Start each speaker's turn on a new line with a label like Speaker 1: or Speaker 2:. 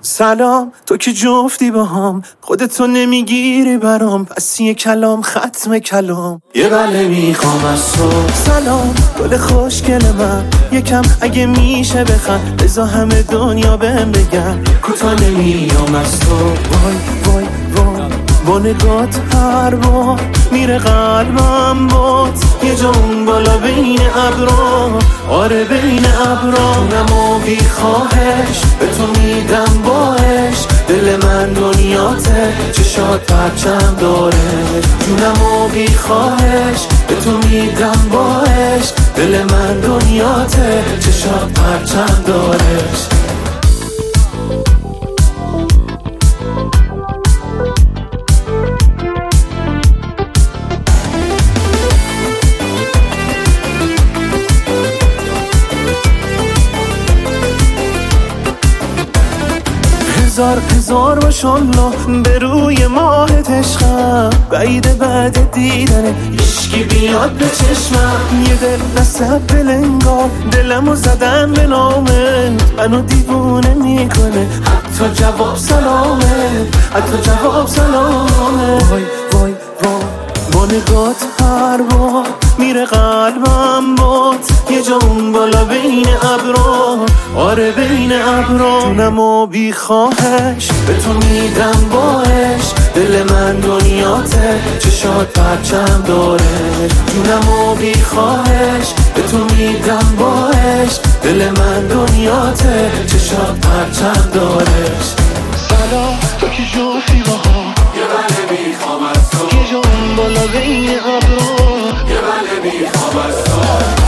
Speaker 1: سلام، تو که جفتی با هم، خودتو نمیگیری برام، پس یه کلام ختم کلام، یه بله میخوام از تو. سلام گل خوشگل من، یکم اگه میشه بخند، بذار همه دنیا بهم بگن کوتا نمیام از تو. وای وای وای با نگات هر بار میره قلبم بات، یه جا اون بالا بین ابرا، آره بین ابرا. جونم و بی خواهش به تو میدم باش، دل من دنیاته چشات پرچم داره. جونم و بی خواهش به تو میدم باش، دل من دنیاته چشات پرچم داره. هزار ماشالله به روی ماهت عشقم، بعید بعد دیدنه عشقی بیاد به چشمم. یه دل نصب بلنگار دلمو زدن به نامت، منو دیوونه میکنه حتی جواب سلامه، حتی جواب سلامه. وای وای وای با نگات هر بار میره قلبم بات، یه جا اون بالا بین ابرا، آره بین ابرا. جونم و بی خواهش به تو میدم باش، دل من دنیاته چشات پرچم داره. جونم و بی خواهش به تو میدم باش، دل من دنیاته چشات پرچم داره. سلام تو که جفتی با هم،
Speaker 2: یه بله میخوام از تو،
Speaker 1: یه جا اون بالا بین ابرا،
Speaker 2: یه بله میخوام از تو.